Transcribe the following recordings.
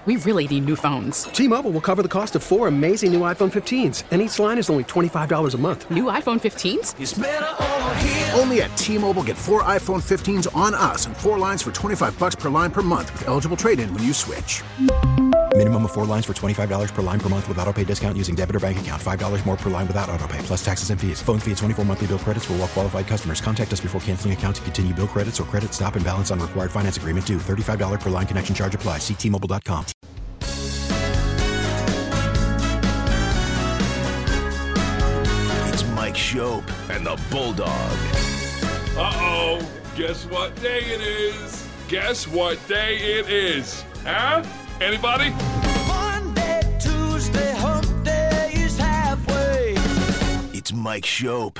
We really need new phones. T-Mobile will cover the cost of 4 amazing new iPhone 15s, and each line is only $25 a month. New iPhone 15s? It's better over here. Only at T-Mobile, get 4 iPhone 15s on us and 4 lines for $25 per line per month with eligible trade-in when you switch. Minimum of 4 lines for $25 per line per month with autopay discount using debit or bank account. $5 more per line without autopay, plus taxes and fees. Phone fee at 24 monthly bill credits for well-qualified customers. Contact us before canceling account to continue bill credits or credit stop and balance on required finance agreement due. $35 per line connection charge applies. See T-Mobile.com. It's Mike Schopp and the Bulldog. Uh-oh. Guess what day it is? Guess what day it is? Huh? Anybody? Monday, Tuesday, hump day is halfway. It's Mike Schopp.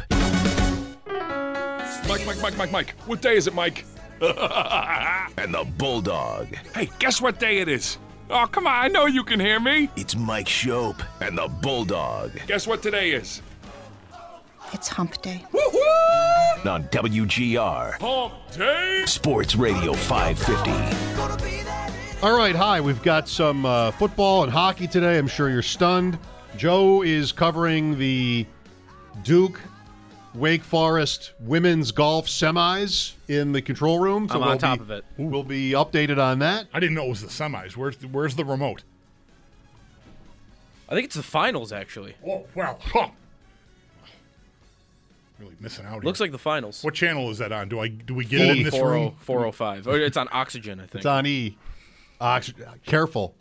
Mike. What day is it, Mike? And the Bulldog. Hey, guess what day it is? Oh, come on. I know you can hear me. It's Mike Schopp and the Bulldog. Guess what today is? It's hump day. Woo-hoo! On WGR. Hump day. Sports Radio 550. All right, hi. We've got some football and hockey today. I'm sure you're stunned. Joe is covering the Duke Wake Forest women's golf semis in the control room. So I'm on top of it. We'll be updated on that. I didn't know it was the semis. Where's the remote? I think it's the finals, actually. Oh, well. Huh. Really missing out here. Looks like the finals. What channel is that on? Do we get it in this room? 405. Or it's on Oxygen, I think. It's on E. Careful.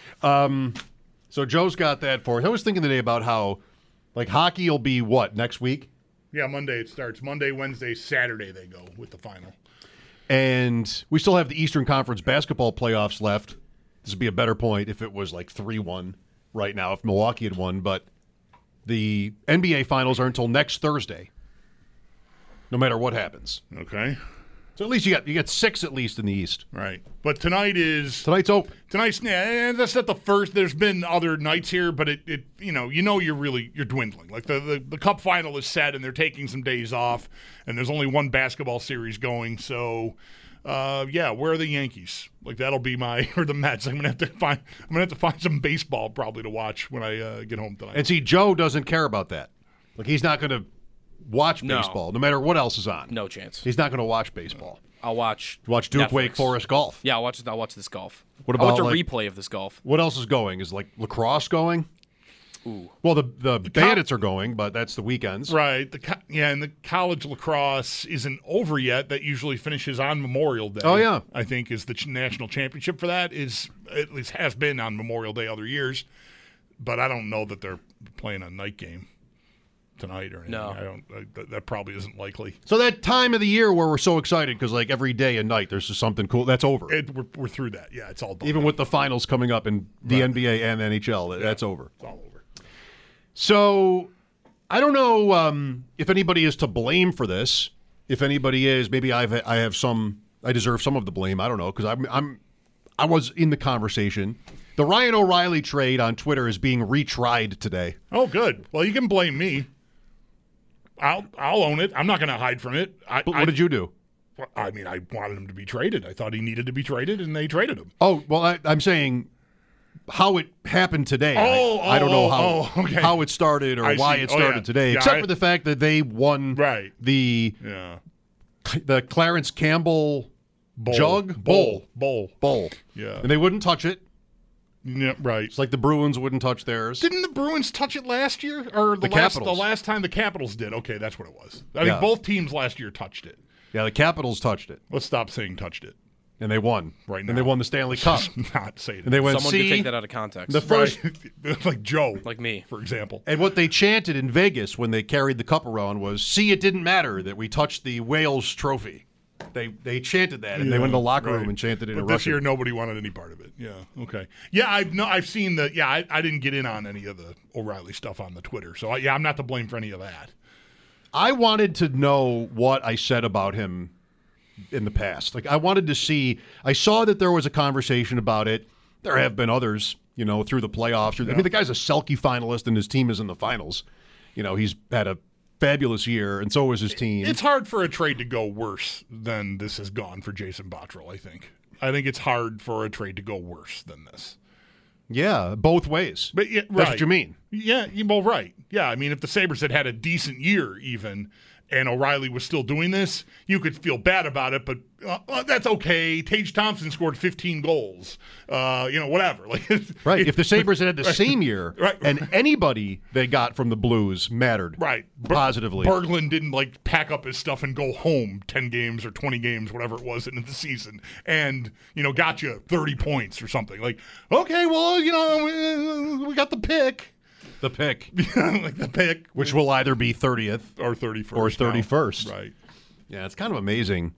So Joe's got that for us. I was thinking today about how, like, hockey will be what, next week? Yeah, Monday it starts. Monday, Wednesday, Saturday they go with the final. And we still have the Eastern Conference basketball playoffs left. This would be a better point if it was like 3-1 right now, if Milwaukee had won. But the NBA finals are until next Thursday, no matter what happens. Okay. So at least you get 6 at least in the East. Right. But tonight's open. That's not the first. There's been other nights here, but it you're dwindling. Like the Cup final is set and they're taking some days off, and there's only one basketball series going. So where are the Yankees? Like that'll be or the Mets. I'm gonna have to find some baseball probably to watch when I get home tonight. And see, Joe doesnn't care about that. Like he's not gonna watch baseball, no matter what else is on. No chance. He's not going to watch baseball. I'll watch Duke Netflix. Wake Forest golf. Yeah, I'll watch this golf. What about I'll watch a replay of this golf. What else is going? Is like lacrosse going? Ooh. Well, the Bandits are going, but that's the weekends. Right. And the college lacrosse isn't over yet. That usually finishes on Memorial Day. Oh, yeah. I think is the national championship for that at least has been on Memorial Day other years. But I don't know that they're playing a night game tonight or anything. No. That probably isn't likely. So that time of the year where we're so excited because like every day and night there's just something cool, that's over. We're through that. Yeah, it's all done. Even with the finals coming up in the NBA and NHL, that's over. It's all over. So I don't know if anybody is to blame for this. If anybody is, maybe I deserve some of the blame. I don't know because I was in the conversation. The Ryan O'Reilly trade on Twitter is being retried today. Oh, good. Well, you can blame me. I'll own it. I'm not going to hide from it. What did you do? I mean, I wanted him to be traded. I thought he needed to be traded, and they traded him. Oh, well, I'm saying how it happened today. I don't know how it started or why it started today, except for the fact that they won the Clarence Campbell Bowl. Yeah. And they wouldn't touch it. Yeah, right. It's like the Bruins wouldn't touch theirs. Didn't the Bruins touch it last year? Or the last time the Capitals did? Okay, that's what it was. I think both teams last year touched it. Yeah, the Capitals touched it. Let's stop saying touched it. And they won. Right now. And they won the Stanley Cup. Not saying it. And they went, Someone could take that out of context. The first, like Joe. Like me. For example. And what they chanted in Vegas when they carried the cup around was, see, it didn't matter that we touched the Wales trophy. They chanted that, and they went in the locker room and chanted it in Russian. This year, nobody wanted any part of it. Yeah, okay. Yeah, I've seen the. Yeah, I didn't get in on any of the O'Reilly stuff on the Twitter, so I'm not to blame for any of that. I wanted to know what I said about him in the past. Like, I wanted to see. I saw that there was a conversation about it. There have been others, through the playoffs. I mean, the guy's a Selke finalist, and his team is in the finals. He's had a fabulous year, and so was his team. It's hard for a trade to go worse than this has gone for Jason Botterill, I think. I think it's hard for a trade to go worse than this. Yeah, both ways. But yeah, That's what you mean. Yeah, well, right. Yeah, I mean, if the Sabres had a decent year even, and O'Reilly was still doing this, you could feel bad about it, but that's okay. Tage Thompson scored 15 goals. Whatever. Right. If the Sabres had the same year, right, and anybody they got from the Blues mattered positively. Berglund didn't pack up his stuff and go home 10 games or 20 games, whatever it was, into the season, and got you 30 points or something. Okay, well, we got the pick. The pick. The pick. Which will either be 30th or 31st. Or 31st. Now. Right. Yeah, it's kind of amazing.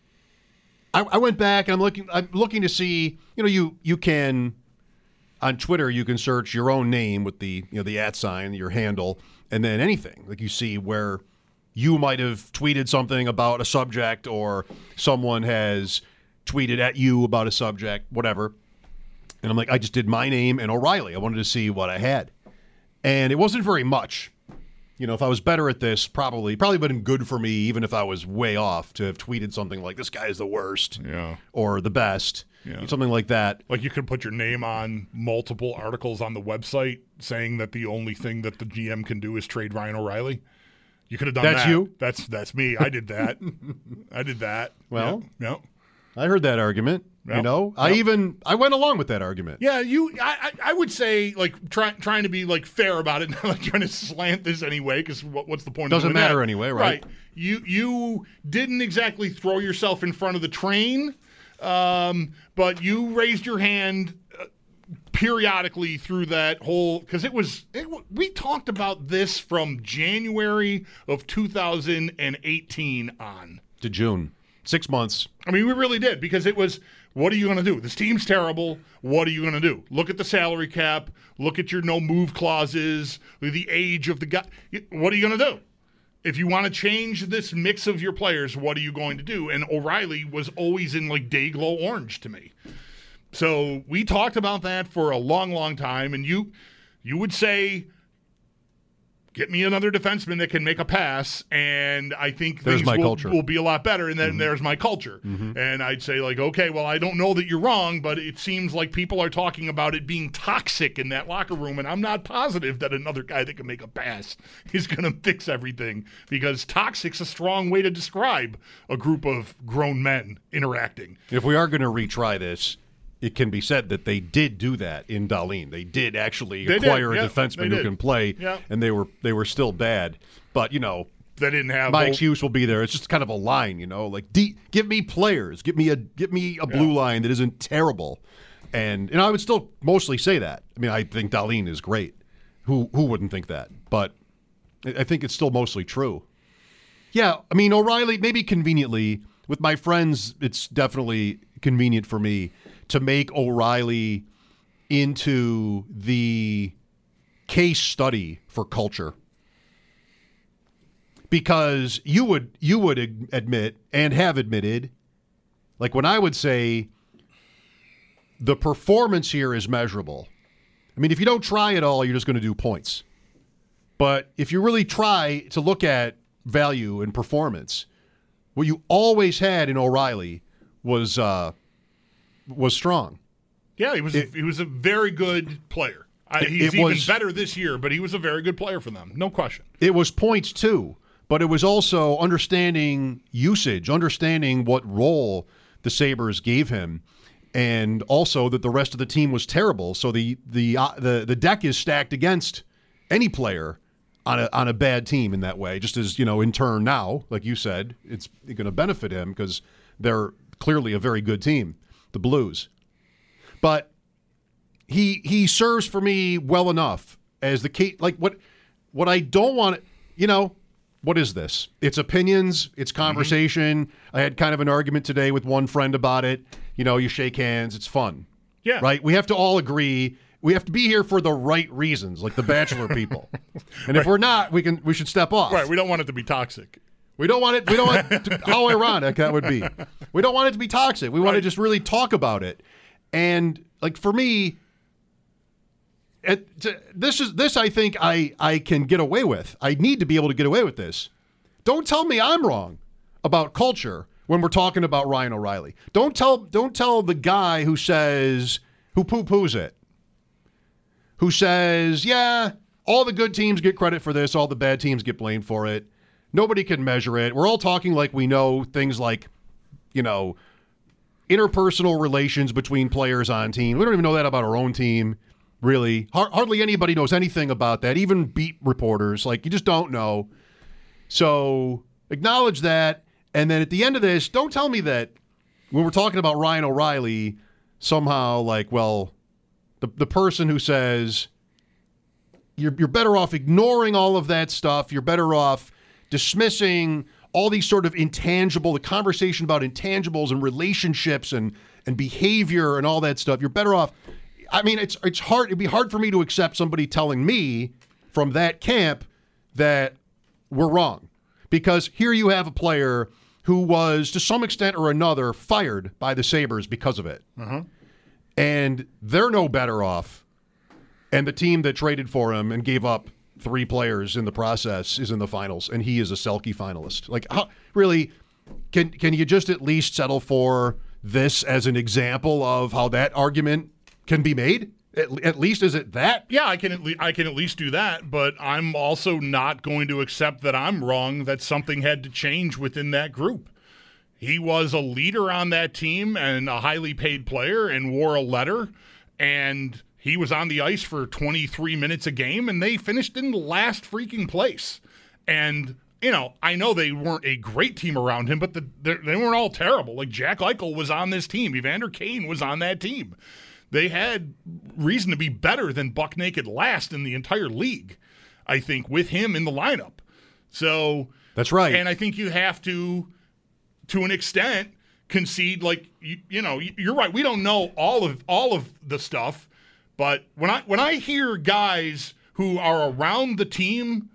I went back and I'm looking to see, you can on Twitter you can search your own name with the @ sign, your handle, and then anything. You see where you might have tweeted something about a subject or someone has tweeted at you about a subject, whatever. And I'm I just did my name and O'Reilly. I wanted to see what I had. And it wasn't very much. If I was better at this, probably been good for me, even if I was way off, to have tweeted something like, this guy is the worst, or the best, something like that. You could put your name on multiple articles on the website saying that the only thing that the GM can do is trade Ryan O'Reilly. You could have done that. That's you? That's me. I did that. I did that. Well, yep. I heard that argument. Yep. I went along with that argument. Yeah, I would say trying to be fair about it, not trying to slant this anyway, because what's the point? Doesn't of matter that? anyway, right? You didn't exactly throw yourself in front of the train, but you raised your hand periodically through that whole, because we talked about this from January of 2018 on to June. 6 months. I mean, we really did, because it was, what are you going to do? This team's terrible. What are you going to do? Look at the salary cap. Look at your no-move clauses, the age of the guy. What are you going to do? If you want to change this mix of your players, what are you going to do? And O'Reilly was always in day-glow orange to me. So we talked about that for a long, long time, and you would say, get me another defenseman that can make a pass, and I think things will be a lot better, and then there's my culture. Mm-hmm. And I'd say, okay, well, I don't know that you're wrong, but it seems like people are talking about it being toxic in that locker room, and I'm not positive that another guy that can make a pass is going to fix everything, because toxic's a strong way to describe a group of grown men interacting. If we are going to retry this, it can be said that they did do that in Dahlin. They did actually acquire a defenseman who can play, and they were still bad. But, they didn't have my excuse will be there. It's just kind of a line, give me players, give me a blue line that isn't terrible. And I would still mostly say that. I mean, I think Dahlin is great. Who wouldn't think that? But I think it's still mostly true. Yeah, I mean, O'Reilly, maybe conveniently, with my friends, it's definitely convenient for me to make O'Reilly into the case study for culture. Because you would admit and have admitted, when I would say the performance here is measurable. I mean, if you don't try at all, you're just going to do points. But if you really try to look at value and performance, what you always had in O'Reilly was strong. Yeah, he was a very good player. He's even better this year, but he was a very good player for them, no question. It was points too, but it was also understanding usage, understanding what role the Sabres gave him, and also that the rest of the team was terrible. So the deck is stacked against any player on a bad team in that way. Just as in turn now, like you said, it's going to benefit him because they're clearly a very good team. The Blues. But he serves for me well enough as the case. What I don't want, what is this? It's opinions, it's conversation. Mm-hmm. I had kind of an argument today with one friend about it. You shake hands, it's fun. Yeah. Right? We have to all agree. We have to be here for the right reasons, like the Bachelor people. And if we're not, we should step off. Right, we don't want it to be toxic. We don't want it. How ironic that would be. We don't want it to be toxic. We want to just really talk about it. And for me, this I think I can get away with. I need to be able to get away with this. Don't tell me I'm wrong about culture when we're talking about Ryan O'Reilly. Don't tell the guy who poo-poos it who says, yeah, all the good teams get credit for this, all the bad teams get blamed for it. Nobody can measure it. We're all talking like we know things like, interpersonal relations between players on team. We don't even know that about our own team, really. Hardly anybody knows anything about that, even beat reporters. Like, you just don't know. So acknowledge that. And then at the end of this, don't tell me that when we're talking about Ryan O'Reilly, somehow like, well, the person who says you're better off ignoring all of that stuff. You're better off dismissing all these sort of the conversation about intangibles and relationships and behavior and all that stuff. You're better off. I mean, it's hard. It'd be hard for me to accept somebody telling me from that camp that we're wrong. Because here you have a player who was, to some extent or another, fired by the Sabres because of it. Uh-huh. And they're no better off. And the team that traded for him and gave up 3 players in the process is in the finals, and he is a Selke finalist. Like, how, really, can you just at least settle for this as an example of how that argument can be made? At least, is it that? Yeah, I can at least do that, but I'm also not going to accept that I'm wrong, that something had to change within that group. He was a leader on that team and a highly paid player and wore a letter, and he was on the ice for 23 minutes a game, and they finished in last freaking place. And, I know they weren't a great team around him, but they weren't all terrible. Like, Jack Eichel was on this team. Evander Kane was on that team. They had reason to be better than buck naked last in the entire league, I think, with him in the lineup. So that's right. And I think you have to an extent, concede. Like you're right. We don't know all of the stuff, but when I hear guys who are around the team,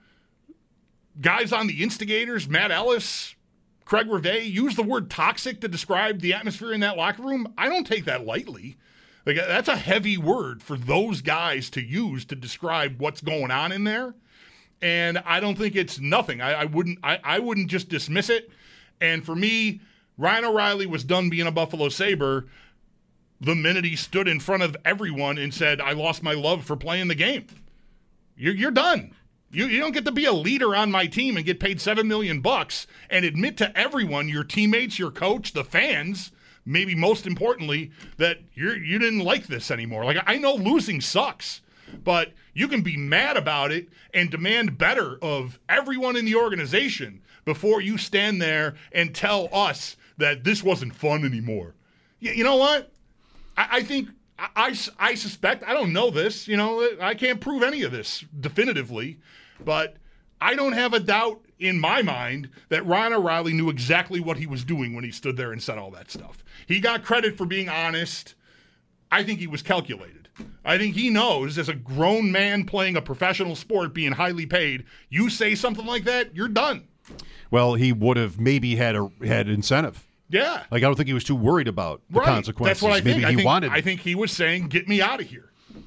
guys on the instigators, Matt Ellis, Craig Rivet, use the word toxic to describe the atmosphere in that locker room, I don't take that lightly. Like, that's a heavy word for those guys to use to describe what's going on in there. And I don't think it's nothing. I wouldn't just dismiss it. And for me, Ryan O'Reilly was done being a Buffalo Sabre the minute he stood in front of everyone and said, I lost my love for playing the game. You're done. You don't get to be a leader on my team and get paid $7 million and admit to everyone, your teammates, your coach, the fans, maybe most importantly, that you didn't like this anymore. Like, I know losing sucks, but you can be mad about it and demand better of everyone in the organization before you stand there and tell us that this wasn't fun anymore. You know what? I think, I suspect, I don't know this, I can't prove any of this definitively, but I don't have a doubt in my mind that Ryan O'Reilly knew exactly what he was doing when he stood there and said all that stuff. He got credit for being honest. I think he was calculated. I think he knows, as a grown man playing a professional sport, being highly paid, you say something like that, you're done. Well, he would have maybe had incentive. Yeah. Like, I don't think he was too worried about the consequences. That's what I think. Maybe he wanted. I think he was saying, get me out of here.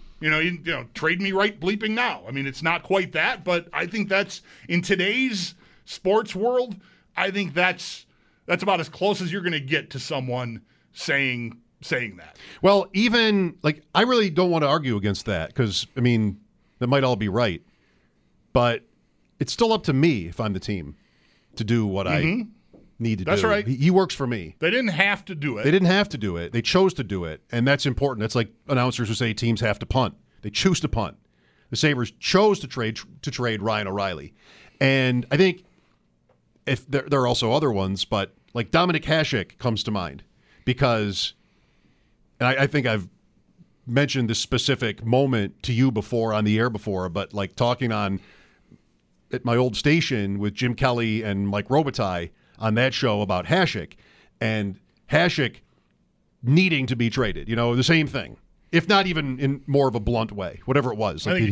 Trade me right bleeping now. I mean, it's not quite that, but I think that's, in today's sports world, I think that's about as close as you're going to get to someone saying that. Well, even, I really don't want to argue against that because, that might all be right. But it's still up to me, if I'm the team, to do what I need to do. That's right. He works for me. They didn't have to do it. They didn't have to do it. They chose to do it, and that's important. That's like announcers who say teams have to punt. They choose to punt. The Sabres chose to trade Ryan O'Reilly. And I think if there are also other ones, but like Dominic Hasek comes to mind because I think I've mentioned this specific moment to you before on the air before, but like talking at my old station with Jim Kelly and Mike Robitaille on that show about Hasek and Hasek needing to be traded, the same thing, if not even in more of a blunt way, whatever it was. Like,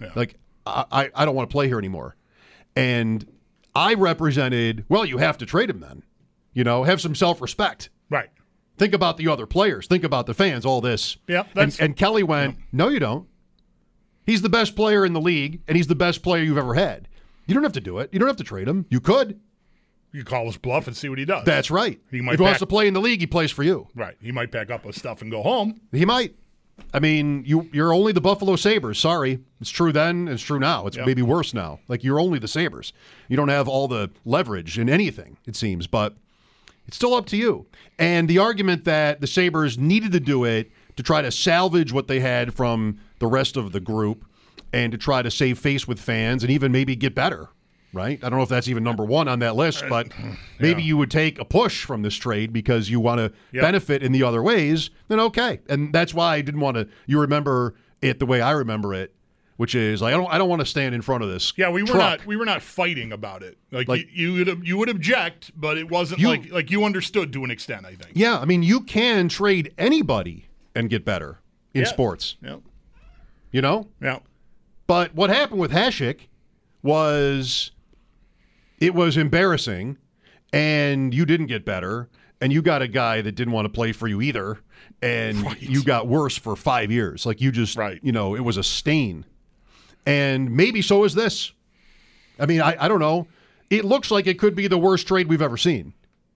I don't want to play here anymore. And I represented, well, you have to trade him then, have some self-respect. Right. Think about the other players. Think about the fans, all this. Yeah, and Kelly went, no, you don't. He's the best player in the league, and he's the best player you've ever had. You don't have to do it. You don't have to trade him. You could. You call his bluff and see what he does. That's right. If he wants to play in the league, he plays for you. Right. He might pack up his stuff and go home. He might. I mean, you're only the Buffalo Sabres. Sorry. It's true then. It's true now. It's maybe worse now. Like, you're only the Sabres. You don't have all the leverage in anything, it seems. But it's still up to you. And the argument that the Sabres needed to do it to try to salvage what they had from the rest of the group and to try to save face with fans and even maybe get better, right? I don't know if that's even number one on that list, but maybe you would take a push from this trade because you want to benefit in the other ways, then okay. And that's why I didn't want to – you remember it the way I remember it, which is like I don't want to stand in front of this truck. We were not fighting about it. Like you would object, but it wasn't like you understood to an extent, I think. Yeah, I mean, you can trade anybody and get better in sports. Yeah. You know? Yeah. But what happened with Hasek was it was embarrassing, and you didn't get better, and you got a guy that didn't want to play for you either, and you got worse for 5 years. Like, you just, you know, it was a stain. And maybe so is this. I mean, I don't know. It looks like it could be the worst trade we've ever seen.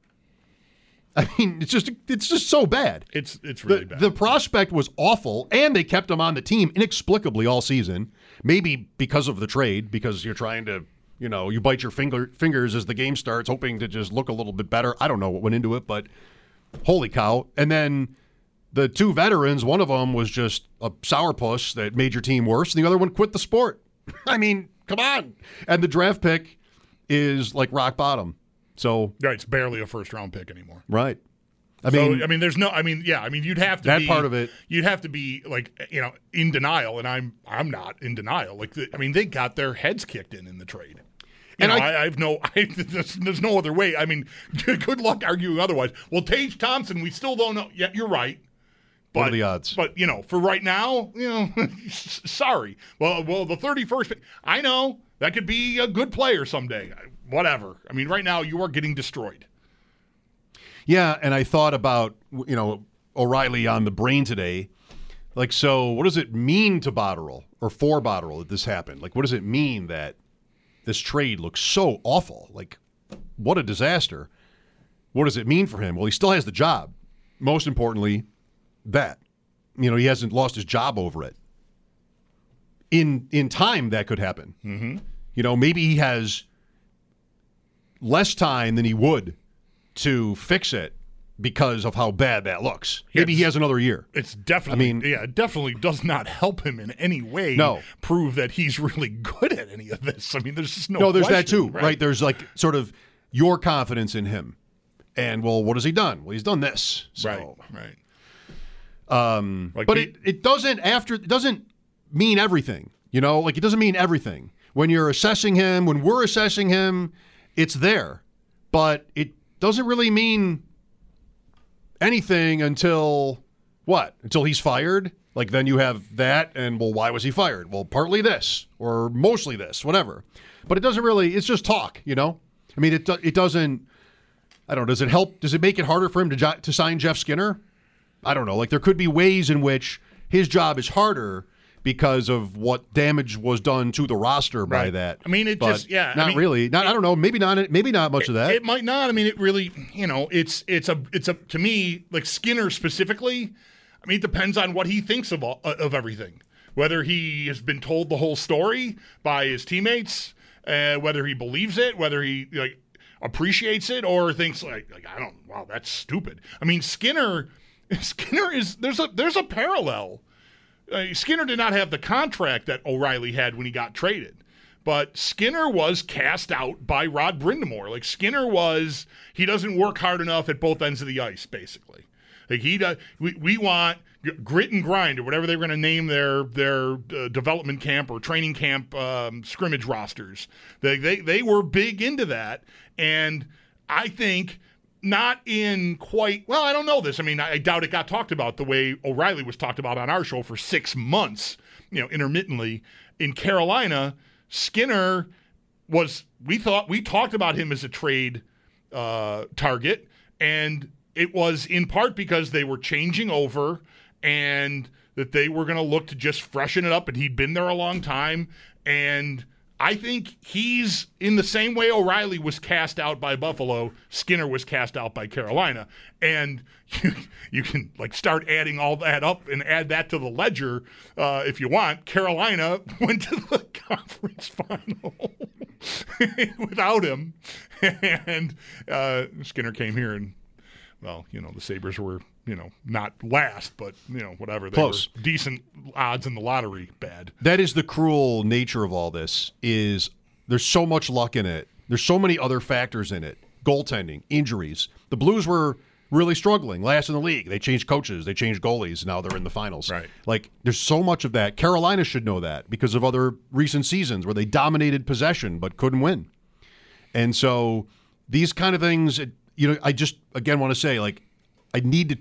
I mean, it's just so bad. It's really bad. The prospect was awful, and they kept him on the team inexplicably all season. Maybe because of the trade, because you're trying to, you know, you bite your fingers as the game starts, hoping to just look a little bit better. I don't know what went into it, but holy cow. And then the two veterans, one of them was just a sourpuss that made your team worse, and the other one quit the sport. I mean, come on. And the draft pick is like rock bottom. So it's barely a first-round pick anymore. Right. You'd have to that part of it. You'd have to be like, you know, in denial, and I'm not in denial. Like, they got their heads kicked in the trade. There's no other way. I mean, good luck arguing otherwise. Well, Tage Thompson, we still don't know. Yeah, you're right. But, what are the odds? But, you know, for right now, you know, sorry. Well, the 31st pick, I know that could be a good player someday. Whatever. I mean, right now you are getting destroyed. Yeah, and I thought about, you know, O'Reilly on the brain today. Like, so what does it mean to Botterill or for Botterill that this happened? Like, what does it mean that this trade looks so awful? Like, what a disaster. What does it mean for him? Well, he still has the job. Most importantly, that. You know, he hasn't lost his job over it. In time, that could happen. Mm-hmm. You know, maybe he has less time than he would to fix it because of how bad that looks. Maybe he has another year. It's definitely, it definitely does not help him in any way. No. Prove that he's really good at any of this. I mean, there's just no. There's question, that too, right? There's like sort of your confidence in him, and well, what has he done? Well, he's done this. So. Right. But it doesn't mean everything. You know, like, it doesn't mean everything. When you're assessing him, when we're assessing him, it's there. But it doesn't really mean anything until what? Until he's fired? Like, then you have that, and, well, why was he fired? Well, partly this, or mostly this, whatever. But it doesn't really, it's just talk, you know? I mean, it doesn't, I don't know, does it help? Does it make it harder for him to sign Jeff Skinner? I don't know. Like, there could be ways in which his job is harder because of what damage was done to the roster by that. I mean, not really. I don't know. Maybe not much of that. It might not. I mean, it really, you know, it's a to me, like Skinner specifically. I mean, it depends on what he thinks of everything. Whether he has been told the whole story by his teammates, whether he believes it, whether he appreciates it, or thinks like I don't. Wow, that's stupid. I mean, Skinner is there's a parallel. Skinner did not have the contract that O'Reilly had when he got traded, but Skinner was cast out by Rod Brind'Amour. Like, Skinner he doesn't work hard enough at both ends of the ice, basically. Like, he does. We want grit and grind, or whatever they were going to name their development camp or training camp scrimmage rosters. They were big into that, and I think. Not in quite, well, I don't know this. I mean, I doubt it got talked about the way O'Reilly was talked about on our show for 6 months, you know, intermittently. In Carolina, Skinner we talked about him as a trade target, and it was in part because they were changing over and that they were going to look to just freshen it up, and he'd been there a long time, and I think he's in the same way O'Reilly was cast out by Buffalo, Skinner was cast out by Carolina. And you can start adding all that up and add that to the ledger if you want. Carolina went to the conference final without him. And Skinner came here and, the Sabres were, not last, but, whatever. They Close. were decent odds in the lottery, bad. That is the cruel nature of all this, is there's so much luck in it. There's so many other factors in it. Goaltending, injuries. The Blues were really struggling, last in the league. They changed coaches, they changed goalies, now they're in the finals. Right. There's so much of that. Carolina should know that because of other recent seasons where they dominated possession but couldn't win. And so these kind of things, I just, again, want to say, I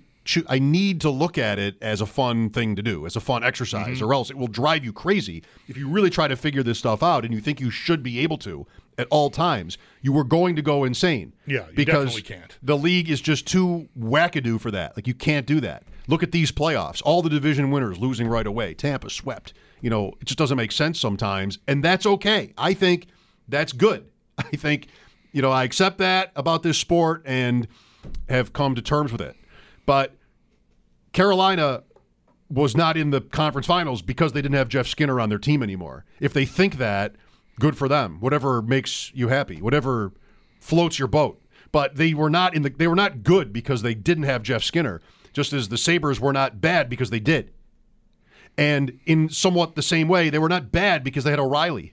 need to look at it as a fun thing to do, as a fun exercise, or else it will drive you crazy if you really try to figure this stuff out and you think you should be able to at all times. You are going to go insane. Yeah, you because definitely can't. The league is just too wackadoo for that. You can't do that. Look at these playoffs. All the division winners losing right away. Tampa swept. It just doesn't make sense sometimes, and that's okay. I think that's good. I think, I accept that about this sport and have come to terms with it. But Carolina was not in the conference finals because they didn't have Jeff Skinner on their team anymore. If they think that, good for them. Whatever makes you happy, whatever floats your boat. But they were not they were not good because they didn't have Jeff Skinner, just as the Sabres were not bad because they did. And in somewhat the same way, they were not bad because they had O'Reilly.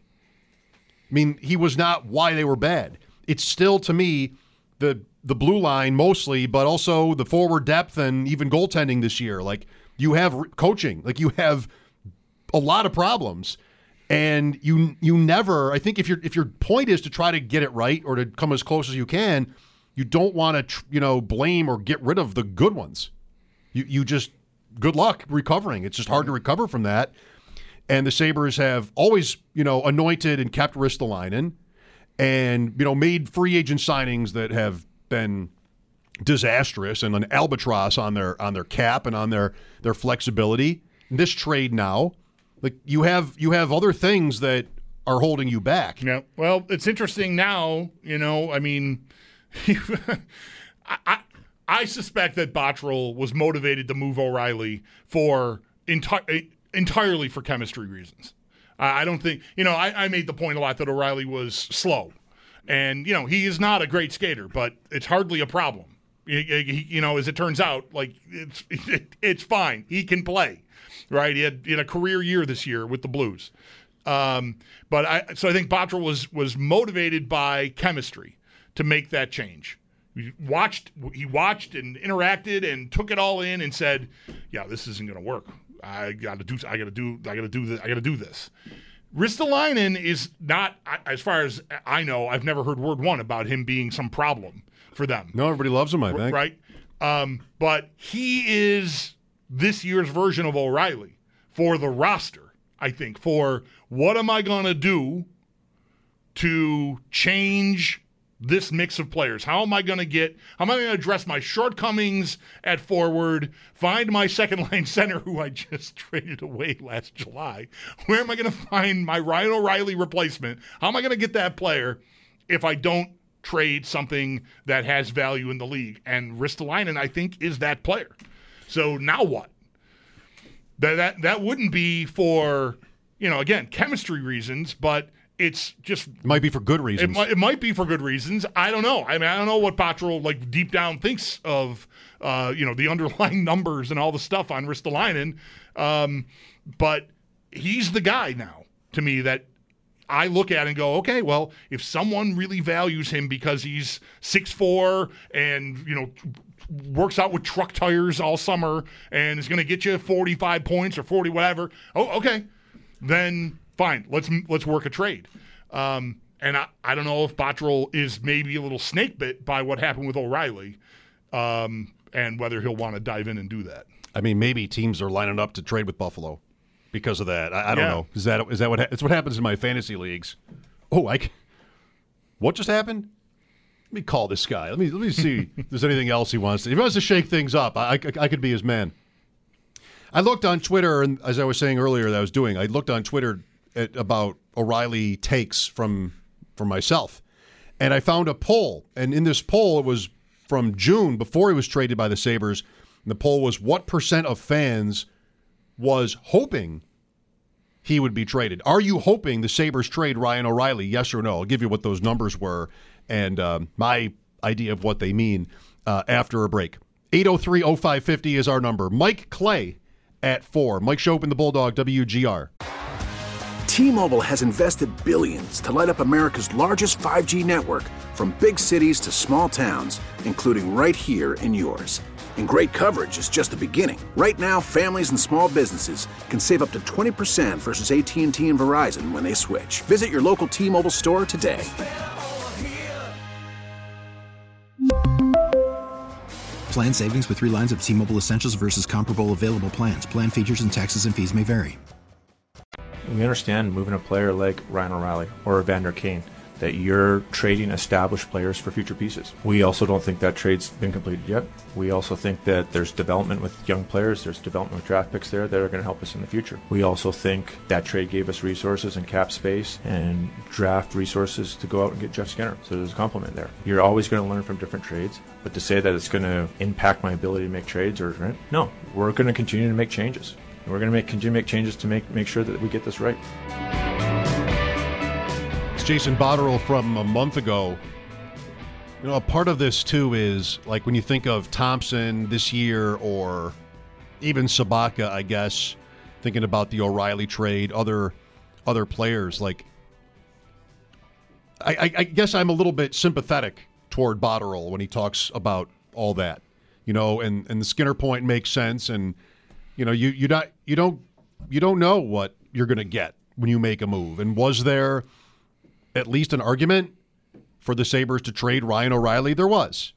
I mean, he was not why they were bad. It's still, to me, the blue line mostly, but also the forward depth and even goaltending this year. You have coaching. You have a lot of problems. And you never, I think if your point is to try to get it right or to come as close as you can, you don't want to, blame or get rid of the good ones. You just, good luck recovering. It's just hard to recover from that. And the Sabres have always, anointed and kept Ristolainen and, made free agent signings that have been disastrous and an albatross on their cap and on their flexibility. This trade now, you have other things that are holding you back. Yeah. Well, it's interesting now, I mean, I suspect that Botterill was motivated to move O'Reilly for entirely for chemistry reasons. I don't think, I made the point a lot that O'Reilly was slow. And, he is not a great skater, but it's hardly a problem. As it turns out, it's fine. He can play, right? He had a career year this year with the Blues. So I think Botterill was motivated by chemistry to make that change. He watched and interacted and took it all in and said, "Yeah, this isn't going to work. I got to do this." Ristolainen is not, as far as I know, I've never heard word one about him being some problem for them. No, everybody loves him, I think. Right? But he is this year's version of O'Reilly for the roster, I think, for what am I going to do to change this mix of players? How am I going to address my shortcomings at forward, find my second-line center who I just traded away last July? Where am I going to find my Ryan O'Reilly replacement? How am I going to get that player if I don't trade something that has value in the league? And Ristolainen, I think, is that player. So now what? That wouldn't be for, again, chemistry reasons, but it's just... It might be for good reasons. It might be for good reasons. I don't know. I mean, I don't know what Botterill, deep down thinks of, the underlying numbers and all the stuff on Ristolainen. But he's the guy now, to me, that I look at and go, okay, well, if someone really values him because he's 6'4" and, works out with truck tires all summer and is going to get you 45 points or 40, whatever. Oh, okay. Then fine. Let's work a trade. And I don't know if Botterill is maybe a little snake bit by what happened with O'Reilly, and whether he'll want to dive in and do that. I mean, maybe teams are lining up to trade with Buffalo because of that. I don't know. Is that what? It's what happens in my fantasy leagues. Oh, what just happened? Let me call this guy. Let me see if there's anything else he wants to. If he wants to shake things up, I could be his man. I looked on Twitter, and as I was saying earlier that I was doing, I looked on Twitter about O'Reilly takes from myself. And I found a poll. And in this poll, it was from June, before he was traded by the Sabres. And the poll was, what % of fans was hoping he would be traded? Are you hoping the Sabres trade Ryan O'Reilly? Yes or no? I'll give you what those numbers were and my idea of what they mean after a break. 803-0550 is our number. Mike Clay at 4. Mike Schopp and the Bulldog, WGR. T-Mobile has invested billions to light up America's largest 5G network, from big cities to small towns, including right here in yours. And great coverage is just the beginning. Right now, families and small businesses can save up to 20% versus AT&T and Verizon when they switch. Visit your local T-Mobile store today. Plan savings with 3 lines of T-Mobile Essentials versus comparable available plans. Plan features and taxes and fees may vary. We understand moving a player like Ryan O'Reilly or Evander Kane, that you're trading established players for future pieces. We also don't think that trade's been completed yet. We also think that there's development with young players, there's development with draft picks there that are going to help us in the future. We also think that trade gave us resources and cap space and draft resources to go out and get Jeff Skinner. So there's a compliment there. You're always going to learn from different trades, but to say that it's going to impact my ability to make trades no, we're going to continue to make changes. We're going to continue to make changes to make sure that we get this right. It's Jason Botterill from a month ago. You know, a part of this, too, is like when you think of Thompson this year or even Sabatka, I guess, thinking about the O'Reilly trade, other players, like I guess I'm a little bit sympathetic toward Botterill when he talks about all that, you know, and the Skinner point makes sense. And, you know, you don't know what you're going to get when you make a move. And was there at least an argument for the Sabres to trade Ryan O'Reilly? There was.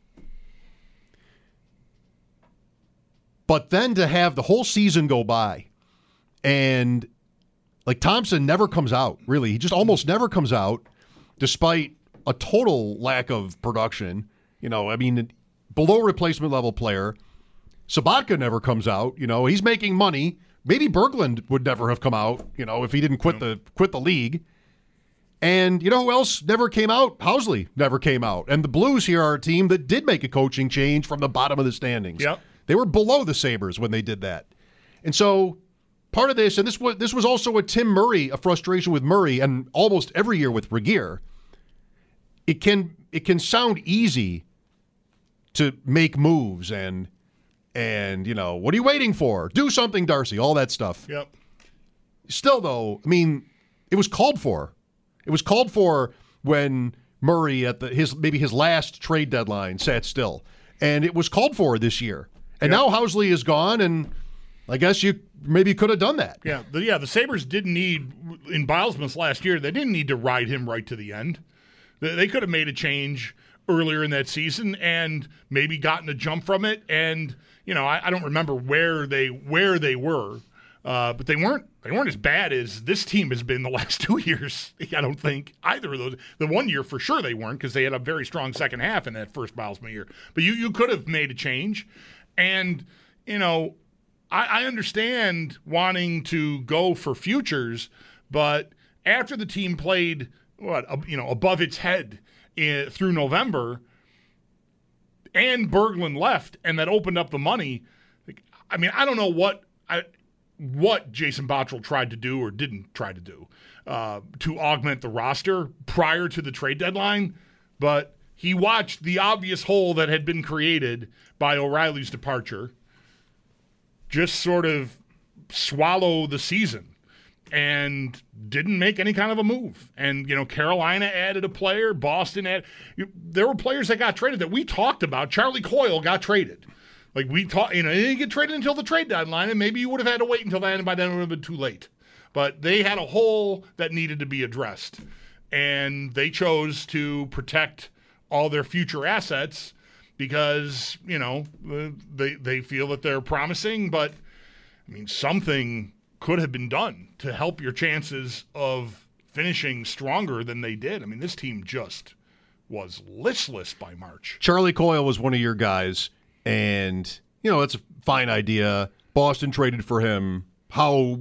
But then to have the whole season go by and, like, Thompson never comes out, really. He just almost never comes out, despite a total lack of production. You know, I mean, below replacement level player. Sabatka never comes out. You know, he's making money. Maybe Berglund would never have come out, you know, if he didn't quit the league. And you know who else never came out? Housley never came out. And the Blues here are a team that did make a coaching change from the bottom of the standings. Yep. They were below the Sabres when they did that. And so part of this, and this was also a frustration with Murray, and almost every year with Regehr. It can sound easy to make moves and you know, what are you waiting for? Do something, Darcy, all that stuff. Yep. Still, though, I mean, it was called for. It was called for when Murray at his last trade deadline sat still. And it was called for this year. And now Housley is gone, and I guess you maybe could have done that. Yeah, the Sabres didn't need, in Bilesman's last year, they didn't need to ride him right to the end. They could have made a change earlier in that season and maybe gotten a jump from it. And, you know, I don't remember where they were. But they weren't as bad as this team has been the last 2 years. I don't think either of those. The 1 year for sure they weren't, because they had a very strong second half in that first Bilesman year. But you could have made a change. And, you know, I understand wanting to go for futures, but after the team played above its head through November, and Berglund left, and that opened up the money. I mean, I don't know what Jason Botterill tried to do or didn't try to do to augment the roster prior to the trade deadline, but he watched the obvious hole that had been created by O'Reilly's departure just sort of swallow the season and didn't make any kind of a move. And, you know, Carolina added a player, Boston added. There were players that got traded that we talked about. Charlie Coyle got traded. Like we talked, you know, he didn't get traded until the trade deadline, and maybe you would have had to wait until then, and by then it would have been too late. But they had a hole that needed to be addressed, and they chose to protect all their future assets because, you know, they feel that they're promising. But, I mean, something could have been done to help your chances of finishing stronger than they did. I mean, this team just was listless by March. Charlie Coyle was one of your guys. And, you know, it's a fine idea. Boston traded for him. How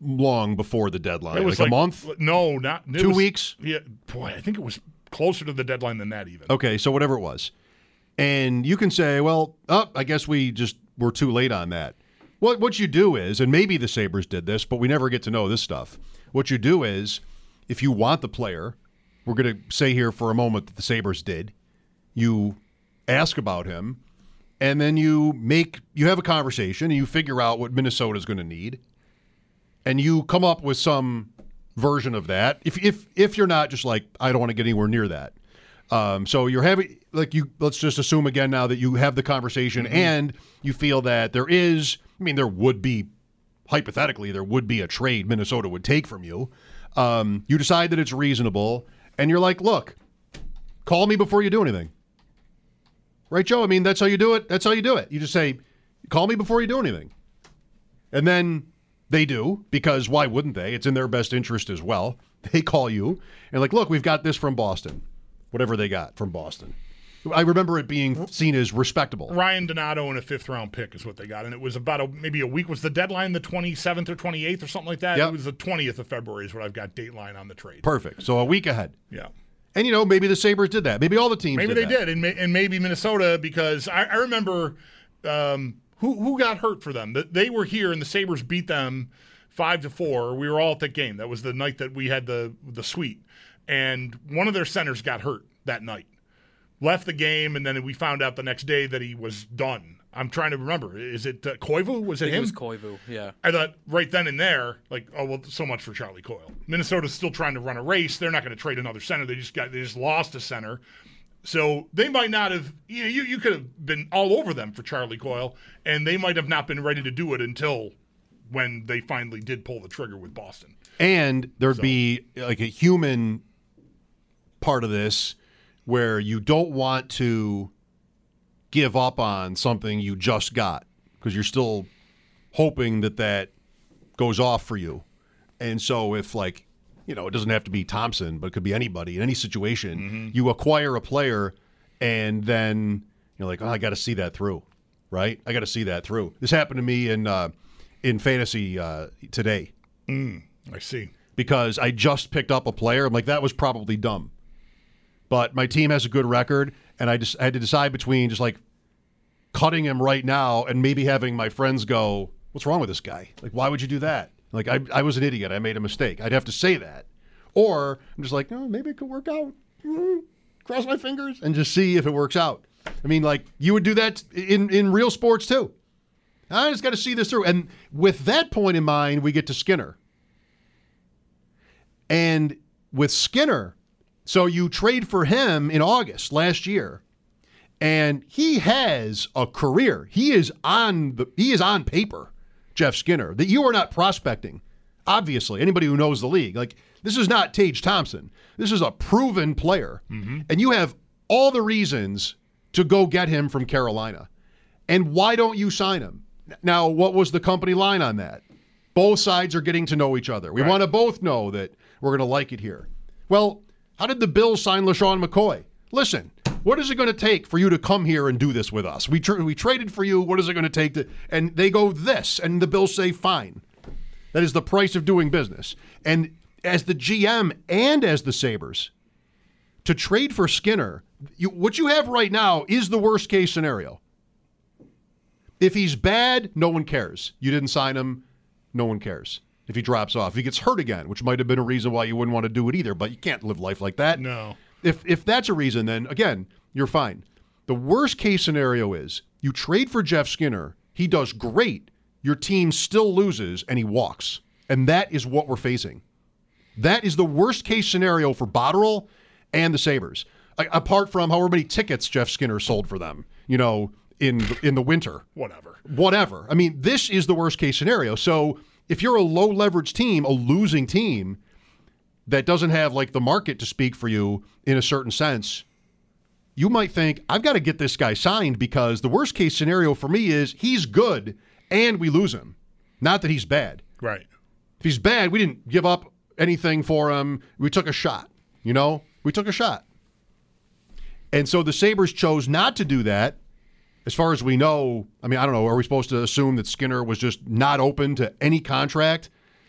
long before the deadline? It was like a month? No, not 2 weeks. Yeah, boy, I think it was closer to the deadline than that even. Okay, so whatever it was, and you can say, well, I guess we just were too late on that. What you do is, and maybe the Sabres did this, but we never get to know this stuff. What you do is, if you want the player, we're going to say here for a moment that the Sabres did, you ask about him, and then you have a conversation, and you figure out what Minnesota's going to need, and you come up with some version of that. If you're not just like, I don't want to get anywhere near that. So you're having, let's just assume again now that you have the conversation and you feel that there would be, hypothetically, there would be a trade Minnesota would take from you. You decide that it's reasonable, and you're like, look, call me before you do anything. Right, Joe? I mean, that's how you do it. That's how you do it. You just say, call me before you do anything. And then they do, because why wouldn't they? It's in their best interest as well. They call you and like, look, we've got this from Boston. Whatever they got from Boston. I remember it being seen as respectable. Ryan Donato and a 5th-round pick is what they got, and it was about maybe a week. Was the deadline the 27th or 28th or something like that? Yep. It was the 20th of February is what I've got date line on the trade. Perfect. So a week ahead. Yeah. And, maybe the Sabres did that. Maybe all the teams maybe did they did, and maybe Minnesota, because I remember who got hurt for them. They were here, and the Sabres beat them 5-4. We were all at that game. That was the night that we had the suite. And one of their centers got hurt that night. Left the game, and then we found out the next day that he was done. I'm trying to remember. Is it Koivu? Was it him? It was Koivu, yeah. I thought right then and there, so much for Charlie Coyle. Minnesota's still trying to run a race. They're not going to trade another center. They just lost a center. So they might not have, you could have been all over them for Charlie Coyle, and they might have not been ready to do it until when they finally did pull the trigger with Boston. And there'd be like a human part of this where you don't want to give up on something you just got because you're still hoping that goes off for you. And so if it doesn't have to be Thompson, but it could be anybody in any situation, you acquire a player and then you're like, I got to see that through, right? I got to see that through. This happened to me in fantasy today. I see. Because I just picked up a player. I'm like, that was probably dumb. But my team has a good record, and I had to decide between just cutting him right now and maybe having my friends go, what's wrong with this guy? Why would you do that? I was an idiot. I made a mistake. I'd have to say that. Or I'm just maybe it could work out. Cross my fingers and just see if it works out. I mean, you would do that in real sports too. I just got to see this through. And with that point in mind, we get to Skinner. And with Skinner, so you trade for him in August last year, and he has a career. He is on paper, Jeff Skinner, that you are not prospecting. Obviously, anybody who knows the league, this is not Tage Thompson. This is a proven player, and you have all the reasons to go get him from Carolina. And why don't you sign him? Now, what was the company line on that? Both sides are getting to know each other. We want to both know that we're going to like it here. Well, how did the Bills sign LaShawn McCoy? Listen, what is it going to take for you to come here and do this with us? We traded for you. What is it going to take to? And they go this, and the Bills say fine. That is the price of doing business. And as the GM and as the Sabres, to trade for Skinner, what you have right now is the worst case scenario. If he's bad, no one cares. You didn't sign him, no one cares. If he drops off, if he gets hurt again, which might have been a reason why you wouldn't want to do it either, but you can't live life like that. No. If that's a reason, then again, you're fine. The worst case scenario is you trade for Jeff Skinner, he does great, your team still loses, and he walks. And that is what we're facing. That is the worst case scenario for Botterill and the Sabres. Apart from however many tickets Jeff Skinner sold for them, in the winter. Whatever. I mean, this is the worst case scenario. So if you're a low leverage team, a losing team that doesn't have the market to speak for you in a certain sense, you might think, I've got to get this guy signed because the worst case scenario for me is he's good and we lose him. Not that he's bad. Right. If he's bad, we didn't give up anything for him. We took a shot. We took a shot. And so the Sabres chose not to do that. As far as we know, I mean, I don't know, are we supposed to assume that Skinner was just not open to any contract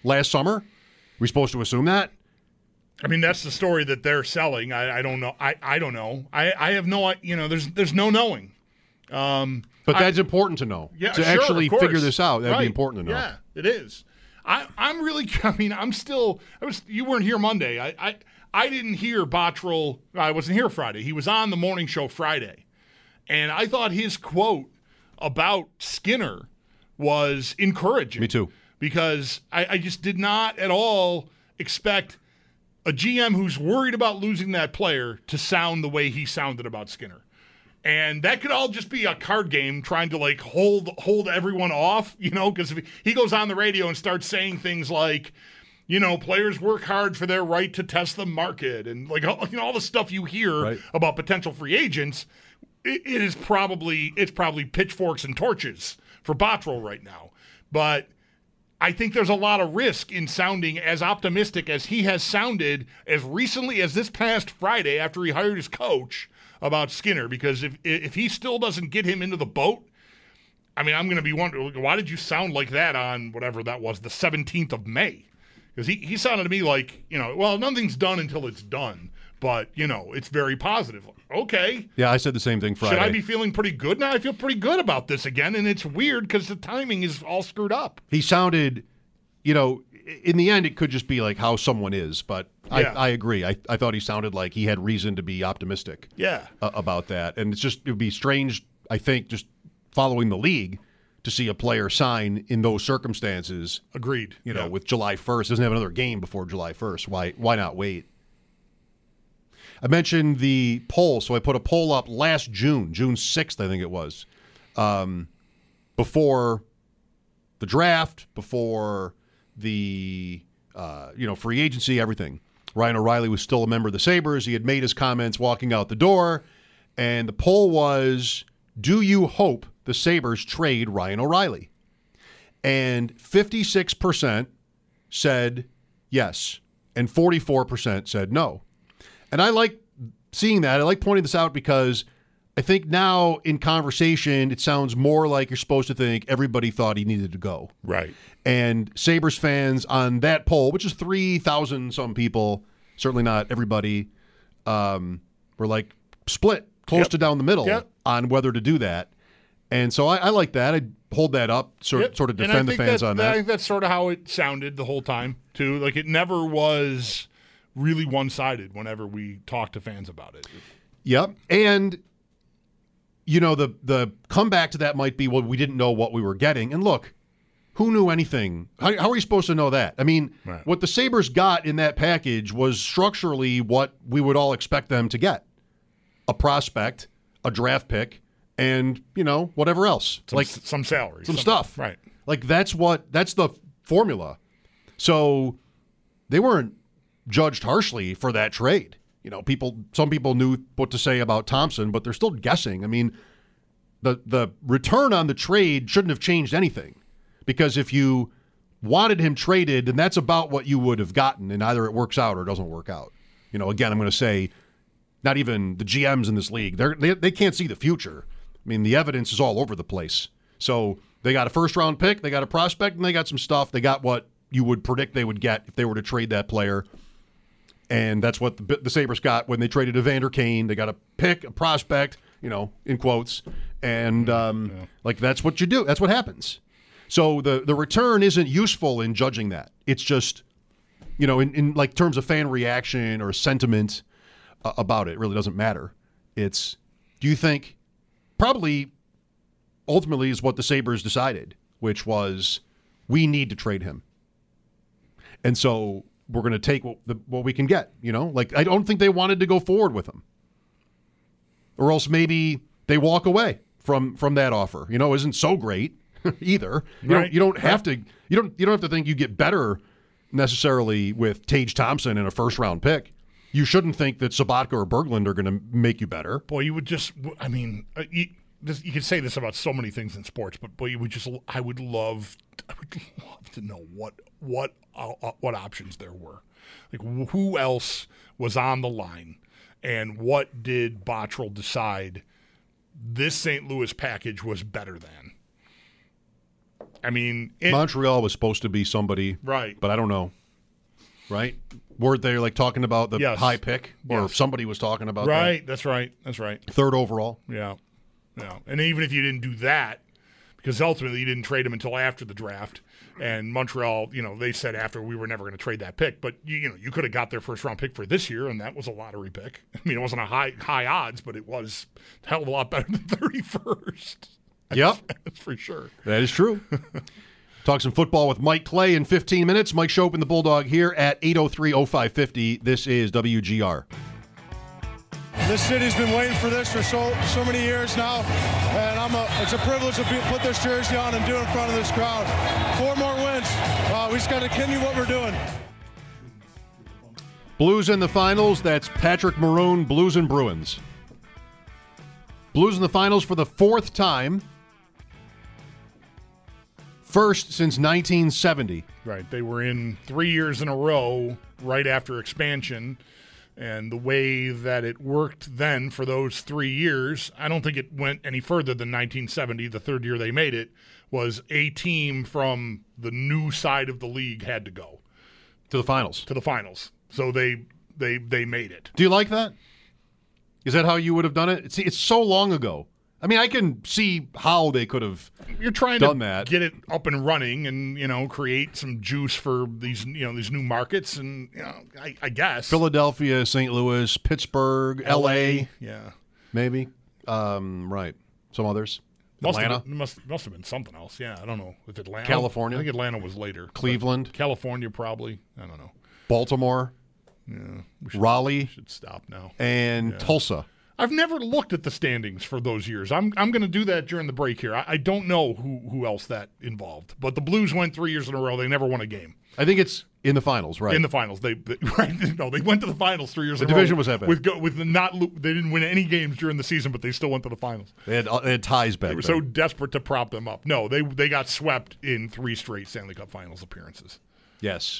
last summer? We supposed to assume that? I mean, that's the story that they're selling. I don't know. I don't know. I have no. There's no knowing. But that's important to know. Yeah, to sure, actually of course. figure this out, that'd be Right. important to know. Yeah, it is. I'm really. I mean, I'm still. You weren't here Monday. I didn't hear Bottrell. I wasn't here Friday. He was on the morning show Friday, and I thought his quote about Skinner was encouraging. Me too. Because I just did not at all expect a GM who's worried about losing that player to sound the way he sounded about Skinner. And that could all just be a card game trying to like hold everyone off, because if he goes on the radio and starts saying things like, players work hard for their right to test the market and like, all the stuff you hear about potential free agents, it's probably pitchforks and torches for Bottrell right now. But I think there's a lot of risk in sounding as optimistic as he has sounded as recently as this past Friday after he hired his coach about Skinner, because if he still doesn't get him into the boat, I mean, I'm going to be wondering, why did you sound like that on whatever that was, the 17th of May? Because he sounded to me like, well, nothing's done until it's done, but, it's very positive. Okay. Yeah, I said the same thing Friday. Should I be feeling pretty good now? I feel pretty good about this again, and it's weird because the timing is all screwed up. He sounded, in the end, it could just be like how someone is, but Yeah. I agree. I thought he sounded like he had reason to be optimistic about that. And it would be strange, I think, just following the league to see a player sign in those circumstances. Agreed. With July 1st. Doesn't have another game before July 1st. Why not wait? I mentioned the poll, so I put a poll up last June 6th, I think it was, before the draft, before the free agency, everything. Ryan O'Reilly was still a member of the Sabres. He had made his comments walking out the door, and the poll was, do you hope the Sabres trade Ryan O'Reilly? And 56% said yes, and 44% said no. And I like seeing that. I like pointing this out because I think now in conversation, it sounds more like you're supposed to think everybody thought he needed to go. Right. And Sabres fans on that poll, which is 3,000 some people, certainly not everybody, were like split close to down the middle on whether to do that. And so I like that. I hold that up, sort of defend the fans on that. I think that's sort of how it sounded the whole time, too. Like, it never was really one-sided whenever we talked to fans about it. Yep. And, the comeback to that might be, well, we didn't know what we were getting. And look, who knew anything? How are you supposed to know that? I mean, what the Sabres got in that package was structurally what we would all expect them to get. A prospect, a draft pick, and, whatever else. Some salary. Some stuff. Right. Like, that's the formula. So they weren't judged harshly for that trade. Some people knew what to say about Thompson, but they're still guessing. I mean, the return on the trade shouldn't have changed anything, because if you wanted him traded, then that's about what you would have gotten, and either it works out or it doesn't work out. Again, I'm going to say, not even the GMs in this league, they can't see the future. I mean, the evidence is all over the place. So they got a first-round pick, they got a prospect, and they got some stuff. They got what you would predict they would get if they were to trade that player. And that's what the Sabres got when they traded Evander Kane. They got a pick, a prospect, in quotes. And, that's what you do. That's what happens. So the return isn't useful in judging that. It's just, in like terms of fan reaction or sentiment about it really doesn't matter. It's, do you think, probably ultimately is what the Sabres decided, which was, we need to trade him. And so we're going to take what we can get, I don't think they wanted to go forward with him, or else maybe they walk away from that offer. Isn't so great either. You don't have to. You don't have to think you get better necessarily with Tage Thompson and a first-round pick. You shouldn't think that Sobotka or Berglund are going to make you better. Boy, you would just. I mean, you could say this about so many things in sports, but boy, I would love to know what options there were. Like, who else was on the line, and what did Bottrell decide this St. Louis package was better than? I mean, Montreal was supposed to be somebody, right? But I don't know, right? Weren't they like talking about the high pick, or somebody was talking about that? That's right. 3rd overall. Yeah. And even if you didn't do that, because ultimately you didn't trade him until after the draft, and Montreal, they said after we were never going to trade that pick, but you could have got their first round pick for this year, and that was a lottery pick. I mean, it wasn't a high odds, but it was a hell of a lot better than 31st. Yep, that's for sure. That is true. Talk some football with Mike Clay in 15 minutes. Mike Schopp and the Bulldog here at 803-0550. This is WGR. This city's been waiting for this for so many years now, and it's a privilege to put this jersey on and do it in front of this crowd. 4 more wins. We just got to continue what we're doing. Blues in the finals. That's Patrick Maroon, Blues and Bruins. Blues in the finals for the 4th time. First since 1970. Right. They were in 3 years in a row right after expansion. And the way that it worked then for those 3 years, I don't think it went any further than 1970, the 3rd year they made it, was a team from the new side of the league had to go. To the finals. So they made it. Do you like that? Is that how you would have done it? It's so long ago. I mean, I can see how they could have You're trying done to that. Get it up and running and, create some juice for these, these new markets. And, I guess. Philadelphia, St. Louis, Pittsburgh, L.A. Yeah. Maybe. Right. Some others. Atlanta. Must have been something else. Yeah, I don't know. If Atlanta. California. I think Atlanta was later. Cleveland. California probably. I don't know. Baltimore. Yeah. Raleigh. Should stop now. And Tulsa. I've never looked at the standings for those years. I'm going to do that during the break here. I don't know who else that involved. But the Blues went 3 years in a row. They never won a game. I think it's in the finals, right? In the finals. They went to the finals 3 years in a row. The division was that bad. They didn't win any games during the season, but they still went to the finals. They had ties back They were so desperate to prop them up. No, they got swept in 3 straight Stanley Cup Finals appearances. Yes.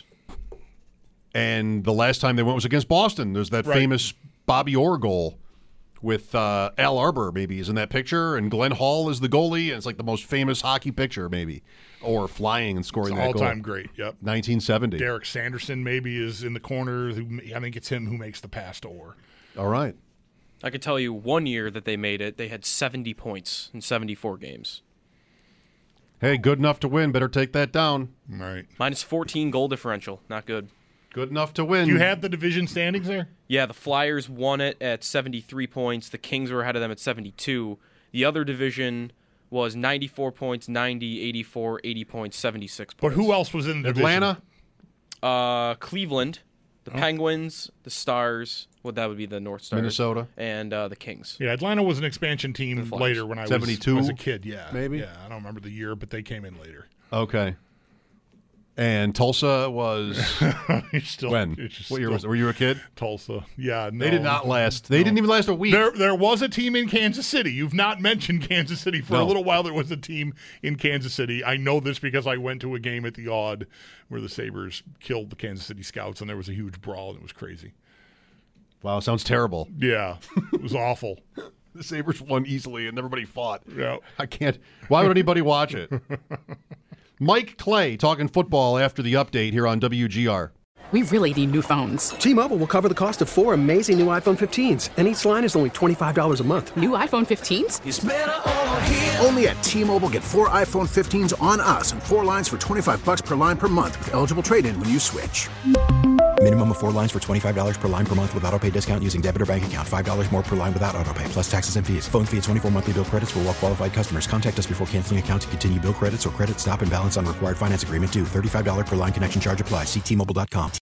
And the last time they went was against Boston. There's that famous Bobby Orr goal with Al Arbor, maybe, is in that picture, and Glenn Hall is the goalie, and it's like the most famous hockey picture, maybe, or flying and scoring that goal. All-time great, yep. 1970. Derek Sanderson maybe is in the corner. I think it's him who makes the pass to Orr. All right. I could tell you one year that they made it, they had 70 points in 74 games. Hey, good enough to win. Better take that down. Right. Minus 14 goal differential. Not good. Good enough to win. Do you have the division standings there? Yeah, the Flyers won it at 73 points. The Kings were ahead of them at 72. The other division was 94 points, 90, 84, 80 points, 76 points. But who else was in the division? Atlanta? Cleveland, the Penguins, the Stars. Well, that would be the North Stars. Minnesota. And the Kings. Yeah, Atlanta was an expansion team later when I 72? was a kid. Yeah, maybe? Yeah, I don't remember the year, but they came in later. Okay. And Tulsa was when? What year was it? Were you a kid? Tulsa. Yeah. No, they did not last. They didn't even last a week. There was a team in Kansas City. You've not mentioned Kansas City. For a little while, there was a team in Kansas City. I know this because I went to a game at the Odd where the Sabres killed the Kansas City Scouts, and there was a huge brawl, and it was crazy. Wow, sounds terrible. Yeah. It was awful. The Sabres won easily, and everybody fought. Yeah. I can't. Why would anybody watch it? Mike Clay talking football after the update here on WGR. We really need new phones. T-Mobile will cover the cost of 4 amazing new iPhone 15s, and each line is only $25 a month. New iPhone 15s? It's better over here. Only at T-Mobile, get 4 iPhone 15s on us and 4 lines for $25 per line per month with eligible trade-in when you switch. Minimum of 4 lines for $25 per line per month with auto-pay discount using debit or bank account. $5 more per line without auto-pay, plus taxes and fees. Phone fee at 24 monthly bill credits for well-qualified customers. Contact us before canceling account to continue bill credits or credit stop and balance on required finance agreement due. $35 per line connection charge applies. See T-Mobile.com.